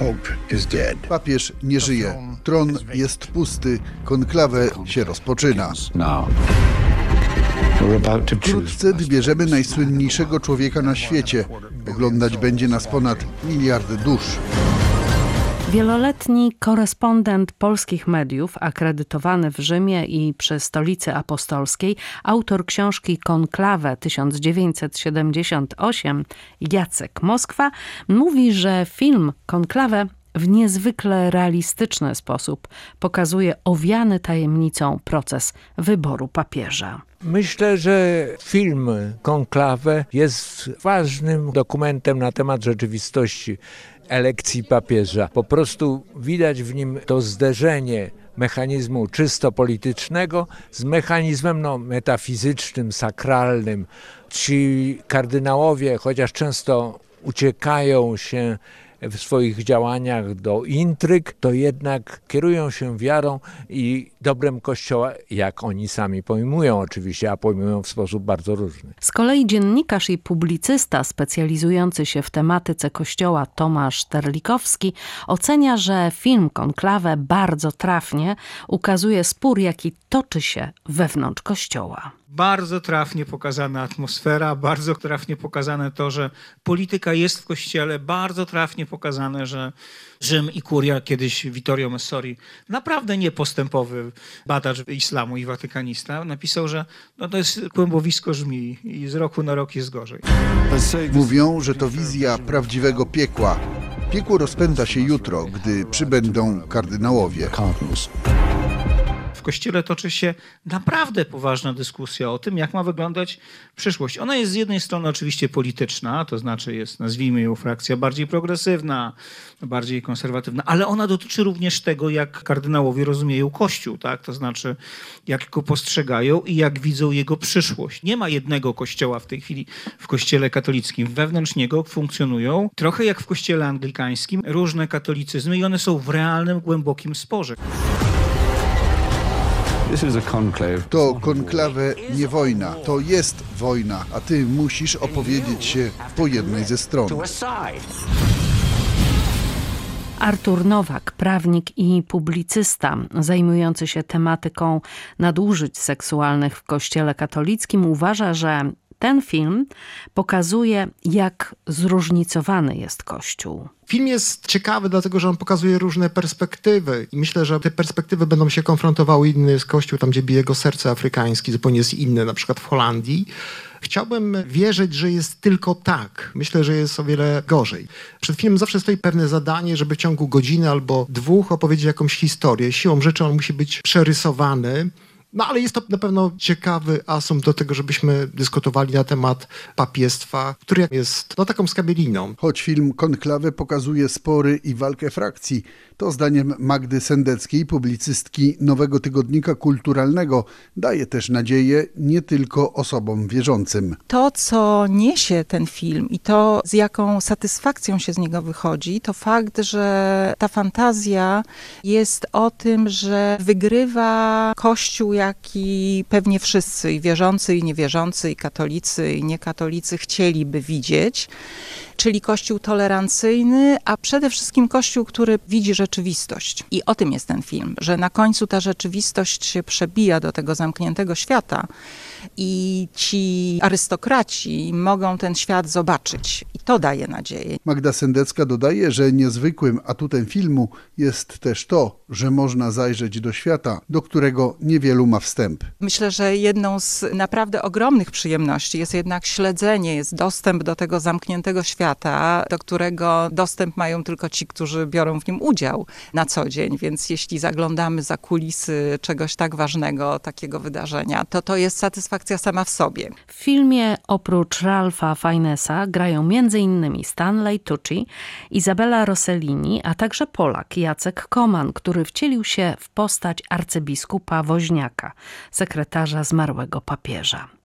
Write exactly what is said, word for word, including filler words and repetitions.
Papież nie żyje, tron jest pusty, konklawę się rozpoczyna. Wkrótce wybierzemy najsłynniejszego człowieka na świecie. Oglądać będzie nas ponad miliard dusz. Wieloletni korespondent polskich mediów, akredytowany w Rzymie i przy Stolicy Apostolskiej, autor książki Konklawę tysiąc dziewięćset siedemdziesiąt osiem, Jacek Moskwa, mówi, że film Konklawę w niezwykle realistyczny sposób pokazuje owiany tajemnicą proces wyboru papieża. Myślę, że film Konklawę jest ważnym dokumentem na temat rzeczywistości elekcji papieża. Po prostu widać w nim to zderzenie mechanizmu czysto politycznego z mechanizmem no, metafizycznym, sakralnym. Ci kardynałowie, chociaż często uciekają się w swoich działaniach do intryg, to jednak kierują się wiarą i dobrem Kościoła, jak oni sami pojmują oczywiście, a pojmują w sposób bardzo różny. Z kolei dziennikarz i publicysta specjalizujący się w tematyce Kościoła Tomasz Terlikowski ocenia, że film Konklawę bardzo trafnie ukazuje spór, jaki toczy się wewnątrz Kościoła. Bardzo trafnie pokazana atmosfera, bardzo trafnie pokazane to, że polityka jest w Kościele, bardzo trafnie pokazane, że Rzym i Kuria, kiedyś Vittorio Messori, naprawdę niepostępowy badacz islamu i watykanista, napisał, że no to jest kłębowisko żmii i z roku na rok jest gorzej. Mówią, że to wizja prawdziwego piekła. Piekło rozpęta się jutro, gdy przybędą kardynałowie. W Kościele toczy się naprawdę poważna dyskusja o tym, jak ma wyglądać przyszłość. Ona jest z jednej strony oczywiście polityczna, to znaczy jest, nazwijmy ją, frakcja bardziej progresywna, bardziej konserwatywna, ale ona dotyczy również tego, jak kardynałowie rozumieją Kościół, tak? To znaczy jak go postrzegają i jak widzą jego przyszłość. Nie ma jednego kościoła w tej chwili w Kościele katolickim. Wewnątrz niego funkcjonują, trochę jak w Kościele anglikańskim, różne katolicyzmy i one są w realnym, głębokim sporze. To konklawę nie wojna, to jest wojna, a ty musisz opowiedzieć się po jednej ze stron. Artur Nowak, prawnik i publicysta zajmujący się tematyką nadużyć seksualnych w Kościele katolickim, uważa, że ten film pokazuje, jak zróżnicowany jest Kościół. Film jest ciekawy, dlatego że on pokazuje różne perspektywy i myślę, że te perspektywy będą się konfrontowały. Inny jest Kościół, tam gdzie bije jego serce afrykańskie, zupełnie jest inny, na przykład w Holandii. Chciałbym wierzyć, że jest tylko tak. Myślę, że jest o wiele gorzej. Przed filmem zawsze stoi pewne zadanie, żeby w ciągu godziny albo dwóch opowiedzieć jakąś historię. Siłą rzeczy on musi być przerysowany. No ale jest to na pewno ciekawy asumpt do tego, żebyśmy dyskutowali na temat papiestwa, który jest no, taką skabieliną. Choć film Konklawę pokazuje spory i walkę frakcji, to zdaniem Magdy Sendeckiej, publicystki Nowego Tygodnika Kulturalnego, daje też nadzieję nie tylko osobom wierzącym. To, co niesie ten film i to, z jaką satysfakcją się z niego wychodzi, to fakt, że ta fantazja jest o tym, że wygrywa Kościół, jak i pewnie wszyscy, i wierzący, i niewierzący, i katolicy, i niekatolicy chcieliby widzieć, czyli Kościół tolerancyjny, a przede wszystkim Kościół, który widzi rzeczywistość. I o tym jest ten film, że na końcu ta rzeczywistość się przebija do tego zamkniętego świata i ci arystokraci mogą ten świat zobaczyć. I to daje nadzieję. Magda Sendecka dodaje, że niezwykłym atutem filmu jest też to, że można zajrzeć do świata, do którego niewielu ma wstęp. Myślę, że jedną z naprawdę ogromnych przyjemności jest jednak śledzenie, jest dostęp do tego zamkniętego świata, do którego dostęp mają tylko ci, którzy biorą w nim udział na co dzień. Więc jeśli zaglądamy za kulisy czegoś tak ważnego, takiego wydarzenia, to to jest satysfakcja sama w sobie. W filmie oprócz Ralpha Fiennesa grają między innymi Stanley Tucci, Izabela Rossellini, a także Polak Jacek Koman, który wcielił się w postać arcybiskupa Woźniaka, sekretarza zmarłego papieża.